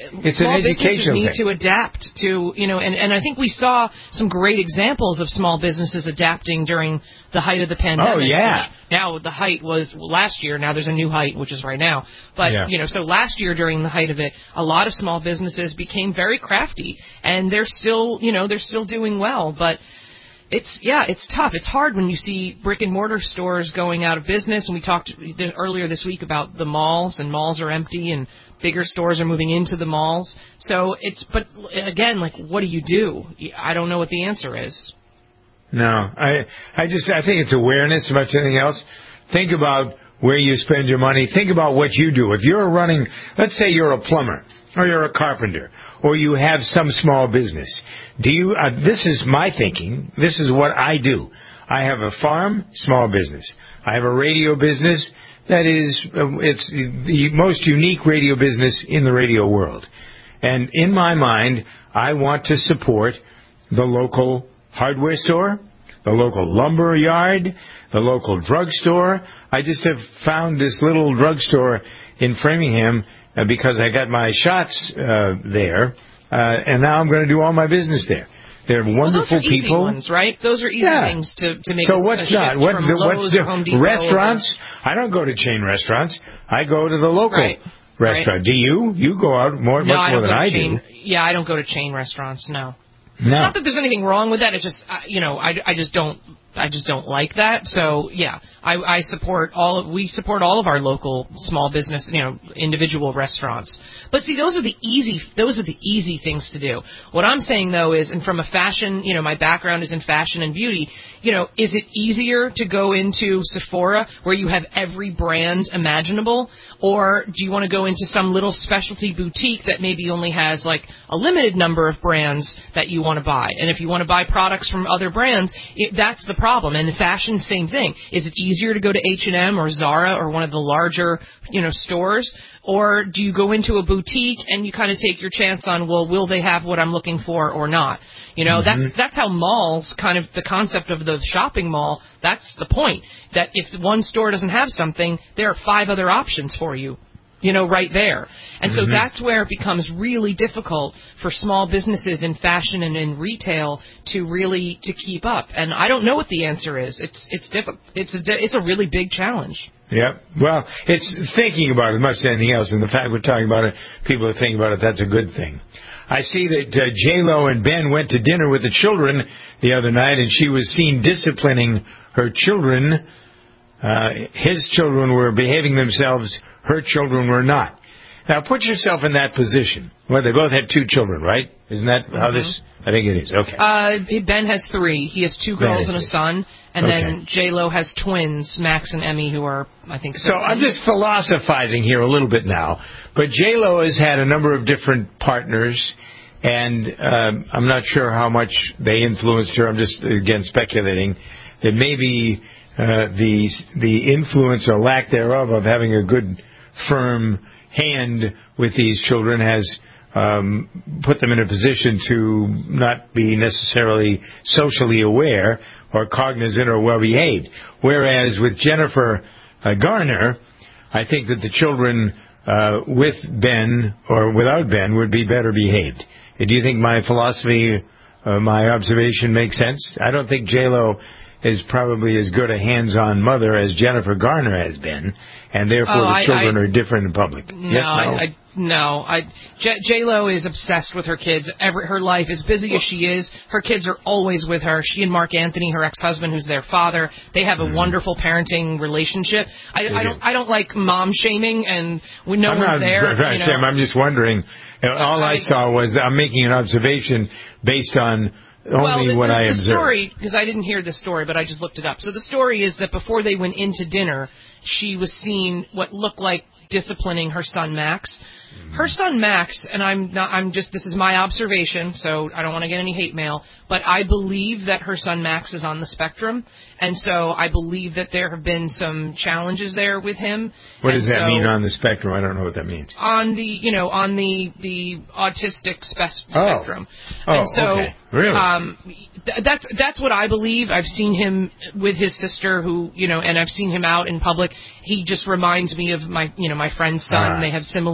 Speaker 2: it's
Speaker 4: small
Speaker 2: an educational
Speaker 4: businesses need
Speaker 2: thing.
Speaker 4: to adapt to, you know, and, and I think we saw some great examples of small businesses adapting during the height of the pandemic.
Speaker 2: Oh, yeah.
Speaker 4: Which now the height was last year. Now there's a new height, which is right now. But,
Speaker 2: Yeah.
Speaker 4: you know, so last year during the height of it, a lot of small businesses became very crafty, and they're still, you know, they're still doing well. But it's, yeah, it's tough. It's hard when you see brick and mortar stores going out of business. And we talked earlier this week about the malls, and malls are empty, and bigger stores are moving into the malls. So it's, but again, like, what do you do? I don't know what the answer is.
Speaker 2: No, I, I just, I think it's awareness as much as anything else. Think about where you spend your money. Think about what you do. If you're running, let's say you're a plumber, or you're a carpenter, or you have some small business. Do you, uh, this is my thinking. This is what I do. I have a farm, small business. I have a radio business that is, uh, it's the most unique radio business in the radio world. And in my mind, I want to support the local hardware store, the local lumber yard, the local drugstore. I just have found this little drugstore in Framingham uh, because I got my shots uh, there, uh, and now I'm going to do all my business there. They're wonderful
Speaker 4: well, those are easy
Speaker 2: people.
Speaker 4: Ones, right? Those are easy
Speaker 2: yeah.
Speaker 4: things to, to make
Speaker 2: so
Speaker 4: a,
Speaker 2: what's
Speaker 4: a
Speaker 2: not?
Speaker 4: shift
Speaker 2: What,
Speaker 4: from
Speaker 2: the,
Speaker 4: Lowe's
Speaker 2: what's the
Speaker 4: or Home Depot
Speaker 2: restaurants? I don't go to chain restaurants. I go to the local
Speaker 4: right.
Speaker 2: restaurant.
Speaker 4: Right.
Speaker 2: Do you? You go out more,
Speaker 4: no,
Speaker 2: much
Speaker 4: I
Speaker 2: more
Speaker 4: don't
Speaker 2: than
Speaker 4: go to
Speaker 2: I
Speaker 4: chain,
Speaker 2: do.
Speaker 4: Yeah, I don't go to chain restaurants. No.
Speaker 2: No.
Speaker 4: Not that there's anything wrong with that. It's just, uh, you know, I, I just don't, I just don't like that. So yeah, I, I support all of, we support all of our local small business, you know, individual restaurants. But see, those are the easy, those are the easy things to do. What I'm saying though is, and from a fashion, you know, my background is in fashion and beauty, you know, is it easier to go into Sephora where you have every brand imaginable? Or do you want to go into some little specialty boutique that maybe only has like a limited number of brands that you want to buy? And if you want to buy products from other brands, it, that's the problem. And in fashion, same thing. Is it easier to go to H and M or Zara or one of the larger, you know, stores? Or do you go into a boutique and you kind of take your chance on, well, will they have what I'm looking for or not? You know, mm-hmm. that's that's how malls, kind of the concept of the shopping mall, that's the point. That if one store doesn't have something, there are five other options for you, you know, right there. And mm-hmm. so that's where it becomes really difficult for small businesses in fashion and in retail to really to keep up. And I don't know what the answer is. It's it's difficult. It's a it's a really big challenge.
Speaker 2: Yeah. Well, it's thinking about it as much as anything else. And the fact we're talking about it, people are thinking about it, that's a good thing. I see that uh, J-Lo and Ben went to dinner with the children the other night, and she was seen disciplining her children. Uh, his children were behaving themselves. Her children were not. Now, put yourself in that position. Well, they both had two children, right? Isn't that how mm-hmm. this... I think it is. Okay.
Speaker 4: Uh, Ben has three. He has two girls and a son. And
Speaker 2: okay.
Speaker 4: then J-Lo has twins, Max and Emmy, who are, I think,
Speaker 2: so I'm just philosophizing here a little bit now. But J-Lo has had a number of different partners, and um, I'm not sure how much they influenced her. I'm just, again, speculating that maybe uh, the the influence or lack thereof of having a good, firm hand with these children has um, put them in a position to not be necessarily socially aware or cognizant or well-behaved. Whereas with Jennifer uh, Garner, I think that the children uh, with Ben or without Ben would be better behaved. Do you think my philosophy, uh, my observation makes sense? I don't think J-Lo is probably as good a hands-on mother as Jennifer Garner has been, and therefore
Speaker 4: oh,
Speaker 2: the
Speaker 4: I,
Speaker 2: children
Speaker 4: I,
Speaker 2: are different in public.
Speaker 4: No,
Speaker 2: yep, no?
Speaker 4: I, I, no. I, J- J-Lo is obsessed with her kids. Every, her life, as busy as she is, her kids are always with her. She and Mark Anthony, her ex-husband, who's their father, they have a mm. wonderful parenting relationship. I, I don't, I don't like mom shaming, and we know we're there.
Speaker 2: Right,
Speaker 4: you know.
Speaker 2: Sam, I'm just wondering. All I, I saw was I'm making an observation based on. Only
Speaker 4: well, the,
Speaker 2: what
Speaker 4: the,
Speaker 2: I
Speaker 4: the
Speaker 2: observed.
Speaker 4: story, because I didn't hear the story, but I just looked it up. So the story is that before they went into dinner, she was seen what looked like disciplining her son Max. Mm-hmm. Her son Max, and I'm not, I'm just, this is my observation, so I don't want to get any hate mail, but I believe that her son Max is on the spectrum, and so I believe that there have been some challenges there with him.
Speaker 2: What
Speaker 4: and
Speaker 2: does that
Speaker 4: so,
Speaker 2: mean on the spectrum? I don't know what that means.
Speaker 4: On the, you know, on the the autistic spe-
Speaker 2: oh.
Speaker 4: spectrum.
Speaker 2: Oh,
Speaker 4: and so,
Speaker 2: okay. Really?
Speaker 4: Um, th- that's that's what I believe. I've seen him with his sister, who, you know, and I've seen him out in public. He just reminds me of my, you know, my friend's son. Ah. They have similar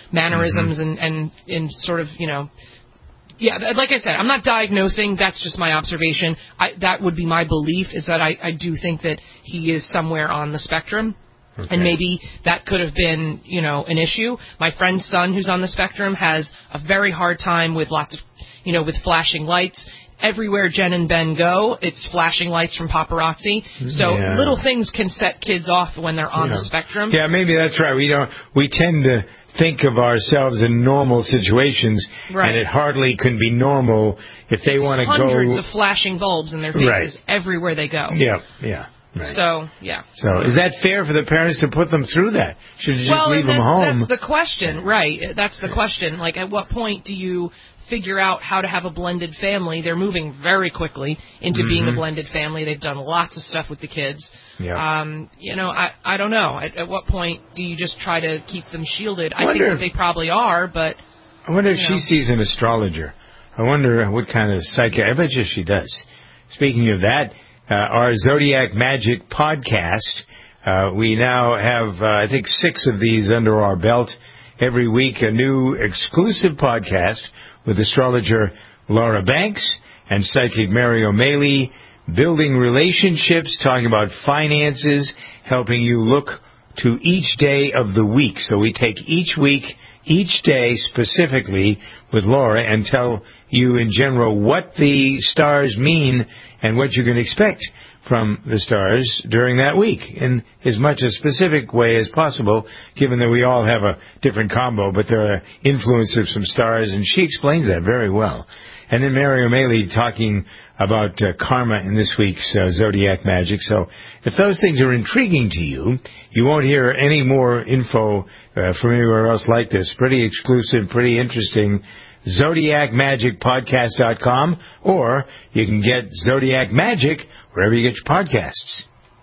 Speaker 4: mannerisms
Speaker 2: Mm-hmm.
Speaker 4: and, and, and sort of, you know, yeah, like I said, I'm not diagnosing. That's just my observation. I, that would be my belief, is that I, I do think that he is somewhere on the spectrum. Okay. And maybe that could have been, you know, an issue. My friend's son, who's on the spectrum, has a very hard time with lots of, you know, with flashing lights. Everywhere Jen and Ben go, it's flashing lights from paparazzi. So
Speaker 2: yeah.
Speaker 4: little things can set kids off when they're on
Speaker 2: yeah.
Speaker 4: the spectrum.
Speaker 2: Yeah, maybe that's right. We don't. We tend to think of ourselves in normal situations,
Speaker 4: right.
Speaker 2: and it hardly can be normal if they want to go.
Speaker 4: Hundreds of flashing bulbs in their faces
Speaker 2: right.
Speaker 4: everywhere they go.
Speaker 2: Yeah, yeah. Right.
Speaker 4: So, yeah.
Speaker 2: So, is that fair for the parents to put them through that? Should you just
Speaker 4: well,
Speaker 2: leave
Speaker 4: that's,
Speaker 2: them home?
Speaker 4: That's the question, right. That's the question. Like, at what point do you figure out how to have a blended family? They're moving very quickly into mm-hmm. being a blended family. They've done lots of stuff with the kids.
Speaker 2: Yeah.
Speaker 4: Um, you know, I, I don't know. At, at what point do you just try to keep them shielded? I,
Speaker 2: I
Speaker 4: think that
Speaker 2: if,
Speaker 4: they probably are, but...
Speaker 2: I wonder if
Speaker 4: you
Speaker 2: she
Speaker 4: know.
Speaker 2: sees an astrologer. I wonder what kind of psychic... I bet you she does. Speaking of that... Uh, our Zodiac Magic podcast. Uh, we now have, uh, I think, six of these under our belt. Every week, a new exclusive podcast with astrologer Laura Banks and psychic Mary O'Malley, building relationships, talking about finances, helping you look to each day of the week. So we take each week, each day specifically with Laura and tell you in general what the stars mean and what you can expect from the stars during that week in as much a specific way as possible, given that we all have a different combo, but there are influences from stars, and she explains that very well. And then Mary O'Malley talking about uh, karma in this week's uh, Zodiac Magic. So if those things are intriguing to you, you won't hear any more info uh, from anywhere else like this. Pretty exclusive, pretty interesting. Zodiac Magic Podcast dot com, or you can get Zodiac Magic wherever you get your podcasts.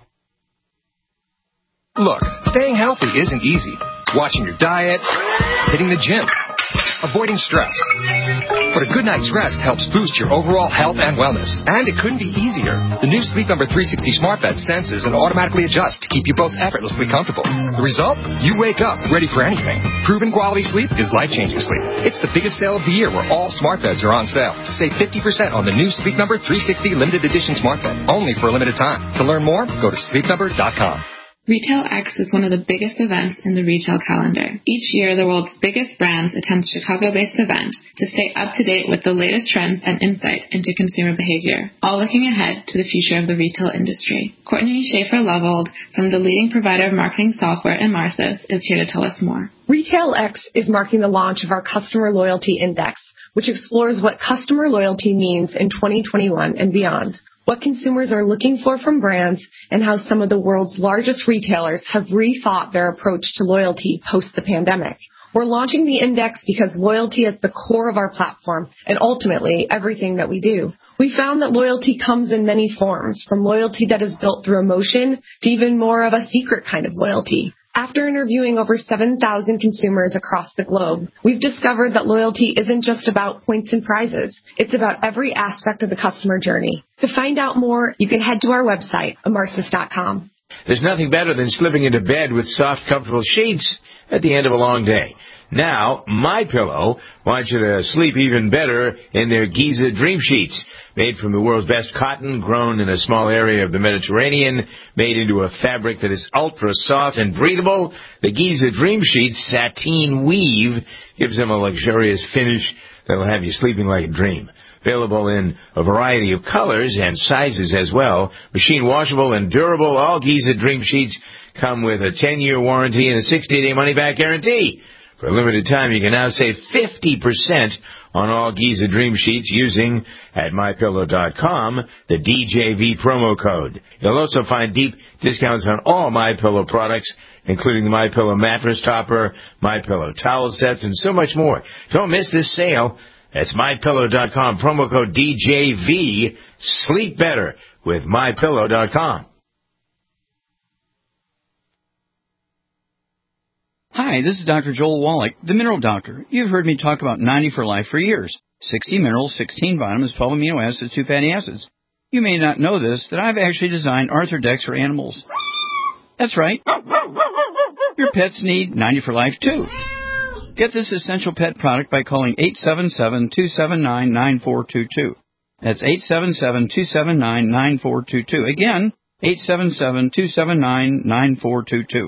Speaker 3: Look, staying healthy isn't easy. Watching your diet, hitting the gym, avoiding stress. But a good night's rest helps boost your overall health and wellness. And it couldn't be easier. The new Sleep Number three sixty Smart Bed senses and automatically adjusts to keep you both effortlessly comfortable. The result? You wake up ready for anything. Proven quality sleep is life-changing sleep. It's the biggest sale of the year where all smart beds are on sale. To save fifty percent on the new Sleep Number three sixty Limited Edition Smart Bed. Only for a limited time. To learn more, go to sleep number dot com.
Speaker 5: Retail X is one of the biggest events in the retail calendar. Each year, the world's biggest brands attempt Chicago-based events to stay up to date with the latest trends and insight into consumer behavior, all looking ahead to the future of the retail industry. Courtney Schaefer-Levold from the leading provider of marketing software in Marcis is here to tell us more.
Speaker 7: Retail X is marking the launch of our Customer Loyalty Index, which explores what customer loyalty means in twenty twenty-one and beyond, what consumers are looking for from brands, and how some of the world's largest retailers have rethought their approach to loyalty post the pandemic. We're launching the index because loyalty is the core of our platform and ultimately everything that we do. We found that loyalty comes in many forms, from loyalty that is built through emotion to even more of a secret kind of loyalty. After interviewing over seven thousand consumers across the globe, we've discovered that loyalty isn't just about points and prizes. It's about every aspect of the customer journey. To find out more, you can head to our website, amarsis dot com.
Speaker 2: There's nothing better than slipping into bed with soft, comfortable sheets at the end of a long day. Now, MyPillow wants you to sleep even better in their Giza Dream Sheets. Made from the world's best cotton, grown in a small area of the Mediterranean, made into a fabric that is ultra soft and breathable, the Giza Dream Sheets sateen weave gives them a luxurious finish that'll have you sleeping like a dream. Available in a variety of colors and sizes as well. Machine washable and durable, all Giza Dream Sheets come with a ten-year warranty and a sixty-day money-back guarantee. For a limited time, you can now save fifty percent on all Giza Dream Sheets using, at my pillow dot com, the D J V promo code. You'll also find deep discounts on all MyPillow products, including the MyPillow mattress topper, MyPillow towel sets, and so much more. Don't miss this sale. That's my pillow dot com, promo code D J V. Sleep better with my pillow dot com.
Speaker 24: Hi, this is Doctor Joel Wallach, the Mineral Doctor. You've heard me talk about ninety for Life for years. sixty minerals, sixteen vitamins, twelve amino acids, two fatty acids. You may not know this, that I've actually designed Arthrodex for animals. That's right. Your pets need ninety for Life, too. Get this essential pet product by calling eight seven seven, two seven nine, nine four two two. That's eight seven seven, two seven nine, nine four two two. Again, eight seven seven, two seven nine, nine four two two.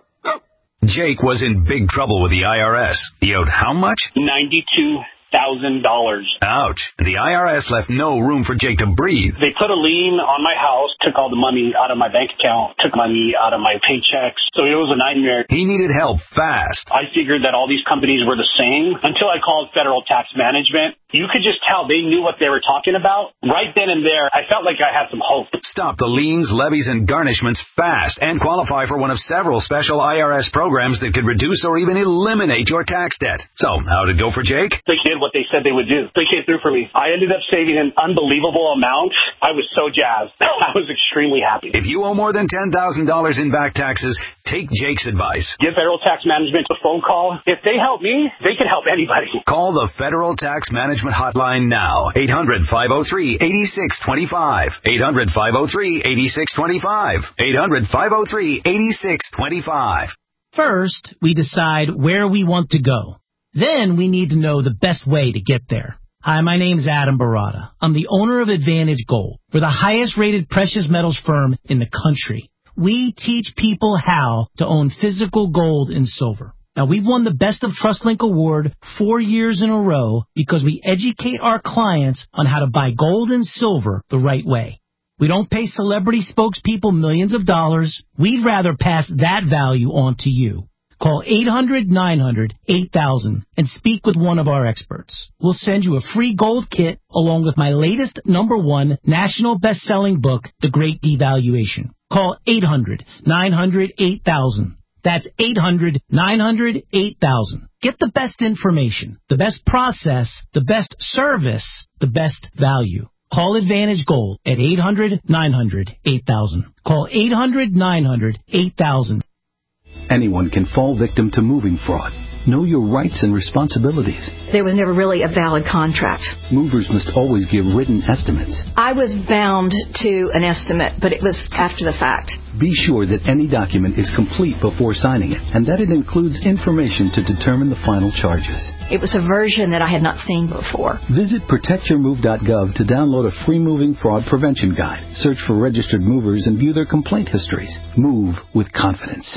Speaker 8: Jake was in big trouble with the I R S. He owed how much?
Speaker 9: ninety-two thousand dollars.
Speaker 8: Ouch. The I R S left no room for Jake to breathe.
Speaker 9: They put a lien on my house, took all the money out of my bank account, took money out of my paychecks. So it was a nightmare.
Speaker 8: He needed help fast.
Speaker 9: I figured that all these companies were the same until I called Federal Tax Management. You could just tell they knew what they were talking about. Right then and there, I felt like I had some hope.
Speaker 8: Stop the liens, levies, and garnishments fast and qualify for one of several special I R S programs that could reduce or even eliminate your tax debt. So, how'd it go for Jake?
Speaker 9: They did what they said they would do. They came through for me. I ended up saving an unbelievable amount. I was so jazzed. I was extremely happy.
Speaker 8: If you owe more than ten thousand dollars in back taxes, take Jake's advice.
Speaker 9: Give Federal Tax Management a phone call. If they help me, they can help anybody.
Speaker 8: Call the Federal Tax Management hotline now. eight hundred, five oh three, eight six two five. eight hundred, five oh three, eight six two five. eight hundred, five oh three, eight six two five.
Speaker 10: First, we decide where we want to go. Then we need to know the best way to get there. Hi, my name's Adam Barada. I'm the owner of Advantage Gold. We're the highest rated precious metals firm in the country. We teach people how to own physical gold and silver. Now, we've won the Best of TrustLink Award four years in a row because we educate our clients on how to buy gold and silver the right way. We don't pay celebrity spokespeople millions of dollars. We'd rather pass that value on to you. Call eight hundred, nine hundred, eight thousand and speak with one of our experts. We'll send you a free gold kit along with my latest number one national best-selling book, The Great Devaluation. Call eight hundred, nine hundred, eight thousand. That's eight hundred, nine hundred, eight thousand. Get the best information, the best process, the best service, the best value. Call Advantage Gold at eight hundred, nine hundred, eight thousand. Call eight hundred, nine hundred, eight thousand.
Speaker 11: Anyone can fall victim to moving fraud. Know your rights and responsibilities.
Speaker 25: There was never really a valid contract.
Speaker 11: Movers must always give written estimates.
Speaker 25: I was bound to an estimate, but it was after the fact.
Speaker 11: Be sure that any document is complete before signing it, and that it includes information to determine the final charges.
Speaker 25: It was a version that I had not seen before.
Speaker 11: Visit protect your move dot gov to download a free moving fraud prevention guide. Search for registered movers and view their complaint histories. Move with confidence.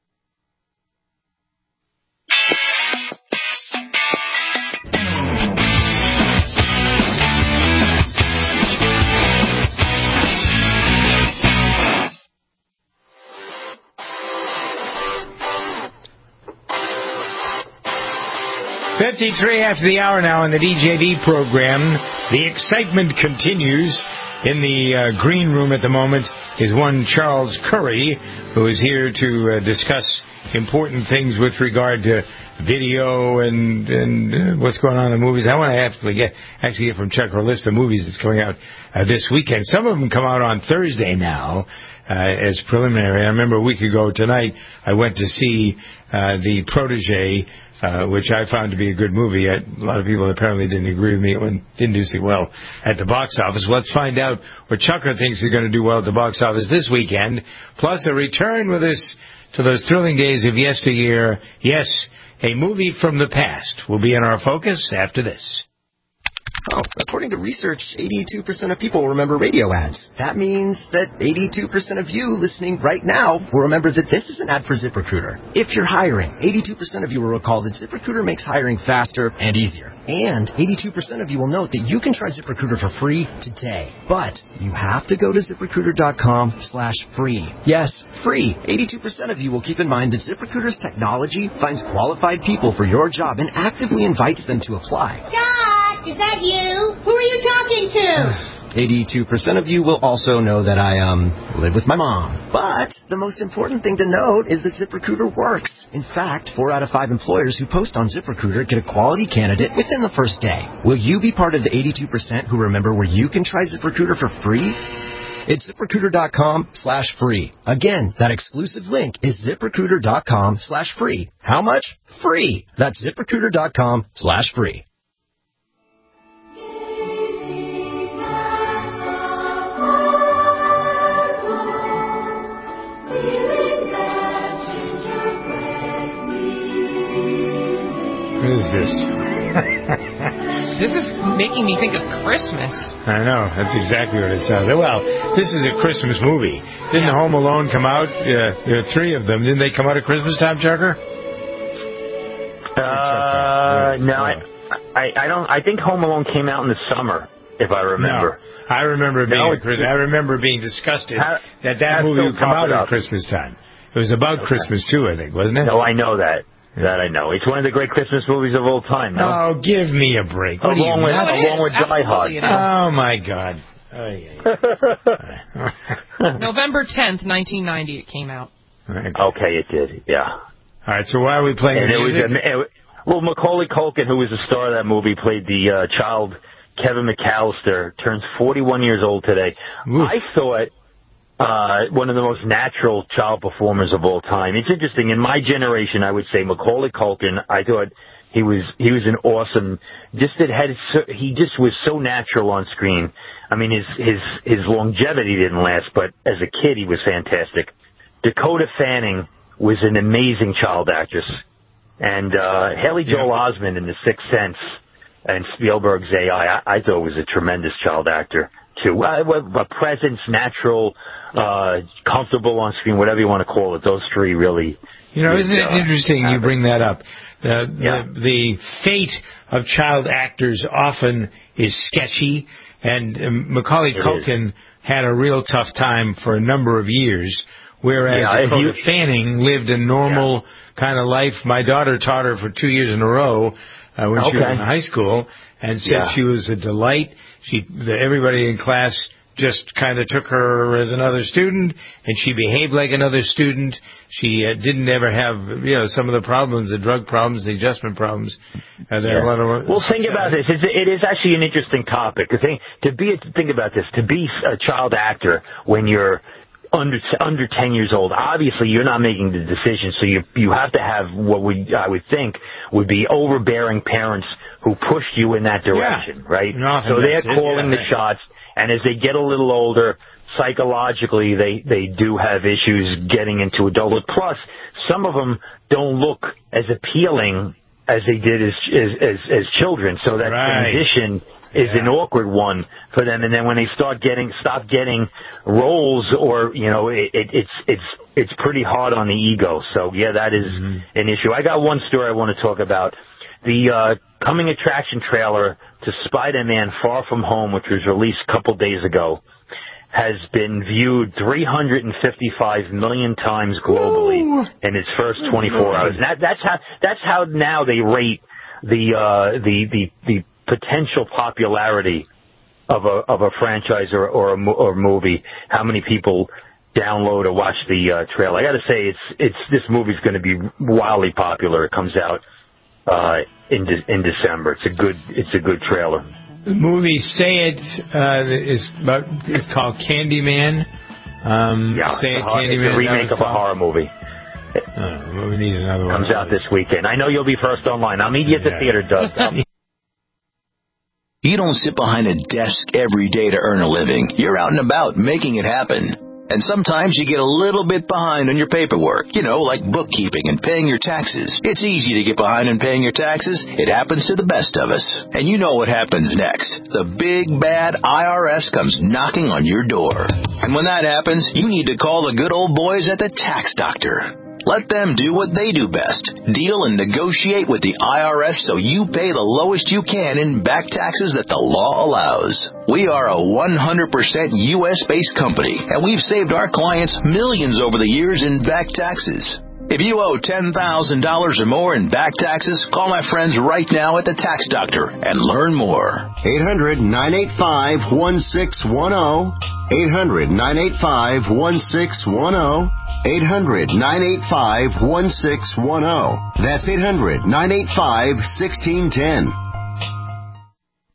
Speaker 2: fifty-three after the hour now in the D J D program. The excitement continues. In the uh, green room at the moment is one Charles Curry, who is here to uh, discuss important things with regard to video and and uh, what's going on in the movies. I want to actually get actually get from Chuck a list of movies that's coming out uh, this weekend. Some of them come out on Thursday now uh, as preliminary. I remember a week ago tonight I went to see uh, The Protege, Uh, which I found to be a good movie. I, a lot of people apparently didn't agree with me. It went, didn't do so well at the box office. Well, let's find out what Chucker thinks is going to do well at the box office this weekend. Plus a return with us to those thrilling days of yesteryear. Yes, a movie from the past will be in our focus after this.
Speaker 26: Oh, according to research, eighty-two percent of people remember radio ads. That means that eighty-two percent of you listening right now will remember that this is an ad for ZipRecruiter. If you're hiring, eighty-two percent of you will recall that ZipRecruiter makes hiring faster and easier. And eighty-two percent of you will note that you can try ZipRecruiter for free today. But you have to go to ZipRecruiter.com slash free. Yes, free. eighty-two percent of you will keep in mind that ZipRecruiter's technology finds qualified people for your job and actively invites them to apply.
Speaker 27: Dad, is that you? Who are you talking to?
Speaker 26: eighty-two percent of you will also know that I, um, live with my mom. But the most important thing to note is that ZipRecruiter works. In fact, four out of five employers who post on ZipRecruiter get a quality candidate within the first day. Will you be part of the eighty-two percent who remember where you can try ZipRecruiter for free? It's ZipRecruiter.com slash free. Again, that exclusive link is ZipRecruiter.com slash free. How much? Free. That's ZipRecruiter.com slash free.
Speaker 2: this?
Speaker 4: This is making me think of Christmas.
Speaker 2: I know. That's exactly what it sounds like. Well, this is a Christmas movie. Didn't yeah. Home Alone come out? Uh, there are three of them. Didn't they come out at Christmas time, Chucker?
Speaker 12: Uh, no, I, I, I don't. I think Home Alone came out in the summer, if I remember.
Speaker 2: No, I remember being. No, Christmas, I remember being disgusted how, that that movie would come out at Christmas time. It was about okay. Christmas too, I think, wasn't it?
Speaker 12: No, I know that. That I know. It's one of the great Christmas movies of all time. No?
Speaker 2: Oh, give me a break. What
Speaker 12: along with, along with Die Hard.
Speaker 2: Oh, my God. Oh,
Speaker 4: yeah. November tenth, nineteen ninety, it came out.
Speaker 12: Okay, it did, yeah.
Speaker 2: All right, so why are we playing
Speaker 12: and
Speaker 2: the music?
Speaker 12: It was a, it, well, Macaulay Culkin, who was the star of that movie, played the uh, child Kevin McAllister, turns forty-one years old today. Oof. I thought... Uh, one of the most natural child performers of all time. It's interesting. In my generation, I would say Macaulay Culkin. I thought he was he was an awesome. Just it had so, he just was so natural on screen. I mean, his his his longevity didn't last, but as a kid, he was fantastic. Dakota Fanning was an amazing child actress, and uh, Haley Joel yeah. Osment in The Sixth Sense and Spielberg's A I. I, I thought was a tremendous child actor too. Uh, a presence, natural. Uh, comfortable on screen, whatever you want to call it. Those three really.
Speaker 2: You know, isn't it uh, interesting you bring that up? Uh, yeah. the, the fate of child actors often is sketchy, and um, Macaulay it Culkin is. had a real tough time for a number of years, whereas yeah, Dakota you, Fanning lived a normal yeah. kind of life. My daughter taught her for two years in a row uh, when okay. she was in high school, and said yeah. she was a delight. She, the, everybody in class just kind of took her as another student, and she behaved like another student. She uh, didn't ever have, you know, some of the problems, the drug problems, the adjustment problems. Uh,
Speaker 12: yeah.
Speaker 2: a lot of,
Speaker 12: well, think uh, about this. It's, it is actually an interesting topic. To think, to be, think about this. To be a child actor when you're under under ten years old, obviously you're not making the decision, so you you have to have what would I would think would be overbearing parents who pushed you in that direction,
Speaker 2: yeah.
Speaker 12: right?
Speaker 2: No,
Speaker 12: so they're calling
Speaker 2: yeah,
Speaker 12: the shots. And as they get a little older, psychologically, they, they do have issues getting into adulthood. Plus, some of them don't look as appealing as they did as as, as, as children. So that
Speaker 2: right.
Speaker 12: transition is yeah. an awkward one for them. And then when they start getting stop getting roles, or you know, it, it, it's it's it's pretty hard on the ego. So yeah, that is mm-hmm. an issue. I got one story I want to talk about. The uh, coming attraction trailer to Spider-Man Far From Home, which was released a couple days ago, has been viewed three hundred fifty-five million times globally Ooh. in its first twenty-four hours. And that, that's how that's how now they rate the uh, the the the potential popularity of a of a franchise or or a or movie. How many people download or watch the uh, trailer? I got to say, it's it's this movie's going to be wildly popular. It comes out uh, in de- in December. It's a good it's a good trailer.
Speaker 2: The movie Say It uh, is about, it's called Candyman. Um,
Speaker 12: yeah,
Speaker 2: Say It,
Speaker 12: horror,
Speaker 2: Candyman.
Speaker 12: It's a remake of a horror movie.
Speaker 2: Uh, we need another one.
Speaker 12: Comes out this weekend. I know you'll be first online. I'll meet you at the yeah. theater, Doug.
Speaker 13: You don't sit behind a desk every day to earn a living. You're out and about making it happen. And sometimes you get a little bit behind on your paperwork, you know, like bookkeeping and paying your taxes. It's easy to get behind on paying your taxes. It happens to the best of us. And you know what happens next. The big, bad I R S comes knocking on your door. And when that happens, you need to call the good old boys at the Tax Doctor. Let them do what they do best. Deal and negotiate with the I R S so you pay the lowest you can in back taxes that the law allows. We are a one hundred percent U S-based company, and we've saved our clients millions over the years in back taxes. If you owe ten thousand dollars or more in back taxes, call my friends right now at the Tax Doctor and learn more.
Speaker 14: eight hundred, nine eight five, one six one zero. eight hundred, nine eight five, one six one zero. eight hundred, nine eight five, one six one zero. That's eight hundred, nine eight five, one six one zero.